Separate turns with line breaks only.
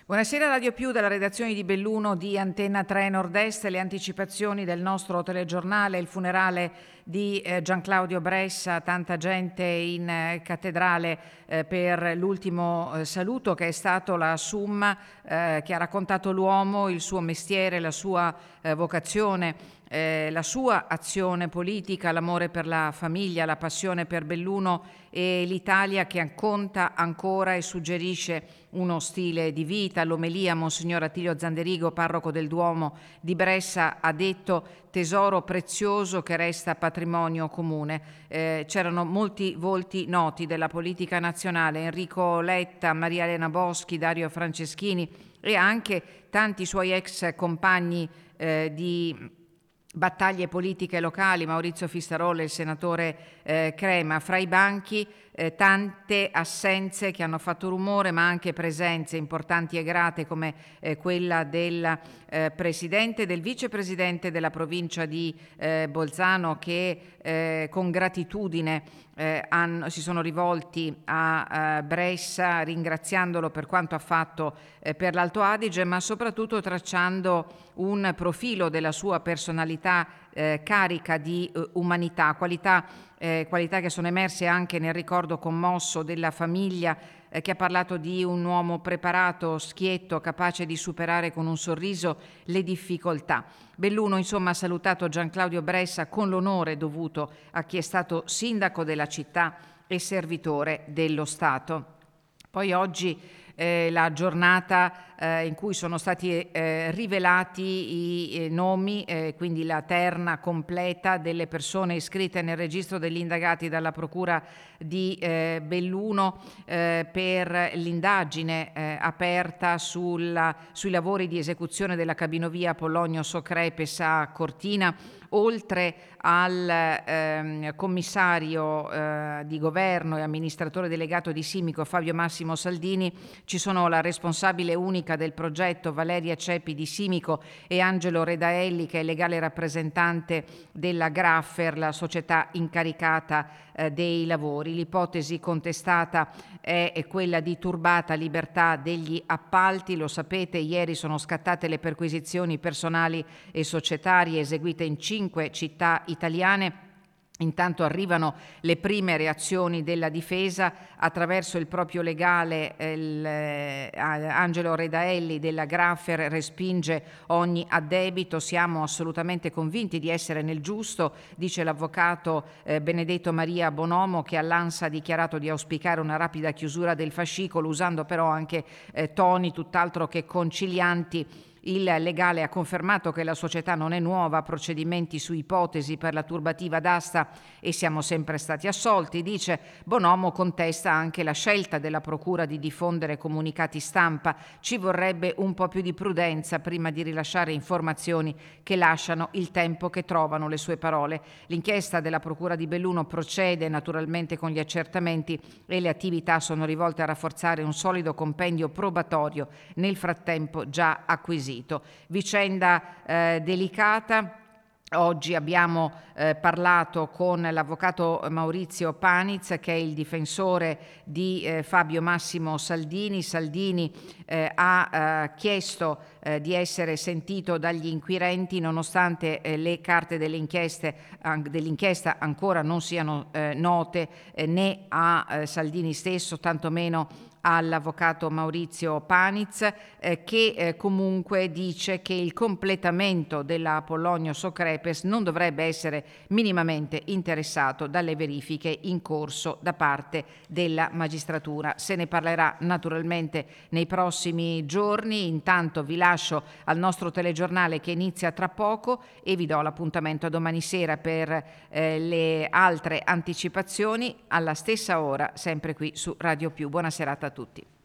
Buonasera Radio Più dalla redazione di Belluno di Antenna 3 Nord-Est, le anticipazioni del nostro telegiornale, il funerale di Gian Claudio Bressa, tanta gente in cattedrale per l'ultimo saluto che è stato la summa che ha raccontato l'uomo, il suo mestiere, la sua vocazione, la sua azione politica, l'amore per la famiglia, la passione per Belluno e l'Italia che conta ancora e suggerisce uno stile di vita. All'omelia Monsignor Attilio Zanderigo, parroco del Duomo di Bressa, ha detto: tesoro prezioso che resta patrimonio comune. C'erano molti volti noti della politica nazionale: Enrico Letta, Maria Elena Boschi, Dario Franceschini e anche tanti suoi ex compagni di battaglie politiche locali, Maurizio Fistarole, il senatore Crema. Fra i banchi tante assenze che hanno fatto rumore, ma anche presenze importanti e grate come quella del presidente e del vicepresidente della provincia di Bolzano, che con gratitudine si sono rivolti a Bressa ringraziandolo per quanto ha fatto per l'Alto Adige, ma soprattutto tracciando un profilo della sua personalità carica di umanità, qualità che sono emerse anche nel ricordo commosso della famiglia, che ha parlato di un uomo preparato, schietto, capace di superare con un sorriso le difficoltà. Belluno, insomma, ha salutato Gian Claudio Bressa con l'onore dovuto a chi è stato sindaco della città e servitore dello Stato. Poi oggi la giornata in cui sono stati rivelati i nomi, quindi la terna completa delle persone iscritte nel registro degli indagati dalla Procura di Belluno per l'indagine aperta sui lavori di esecuzione della cabinovia Pollogno-Socrepes a Cortina. Oltre al commissario di governo e amministratore delegato di Simico Fabio Massimo Saldini, ci sono la responsabile unica del progetto Valeria Ceppi di Simico e Angelo Redaelli, che è legale rappresentante della Graffer, la società incaricata dei lavori. L'ipotesi contestata è quella di turbata libertà degli appalti. Lo sapete, ieri sono scattate le perquisizioni personali e societarie eseguite in 5 città italiane. Intanto arrivano le prime reazioni della difesa attraverso il proprio legale. Angelo Redaelli della Graffer respinge ogni addebito. Siamo assolutamente convinti di essere nel giusto, dice l'avvocato Benedetto Maria Bonomo, che all'ANSA ha dichiarato di auspicare una rapida chiusura del fascicolo, usando però anche toni tutt'altro che concilianti. Il legale ha confermato che la società non è nuova a procedimenti su ipotesi per la turbativa d'asta e siamo sempre stati assolti. Dice Bonomo, contesta anche la scelta della procura di diffondere comunicati stampa. Ci vorrebbe un po' più di prudenza prima di rilasciare informazioni che lasciano il tempo che trovano, le sue parole. L'inchiesta della procura di Belluno procede naturalmente con gli accertamenti e le attività sono rivolte a rafforzare un solido compendio probatorio nel frattempo già acquisito. Vicenda delicata. Oggi abbiamo parlato con l'avvocato Maurizio Paniz, che è il difensore di Fabio Massimo Saldini. Saldini ha chiesto di essere sentito dagli inquirenti, nonostante le carte dell'inchiesta ancora non siano note né a Saldini stesso, tantomeno all'avvocato Maurizio Paniz, che comunque dice che il completamento della Pollogno-Socrepes non dovrebbe essere minimamente interessato dalle verifiche in corso da parte della magistratura. Se ne parlerà naturalmente nei prossimi giorni. Intanto vi lascio al nostro telegiornale che inizia tra poco e vi do l'appuntamento a domani sera per le altre anticipazioni alla stessa ora, sempre qui su Radio Più. Buona serata a tutti.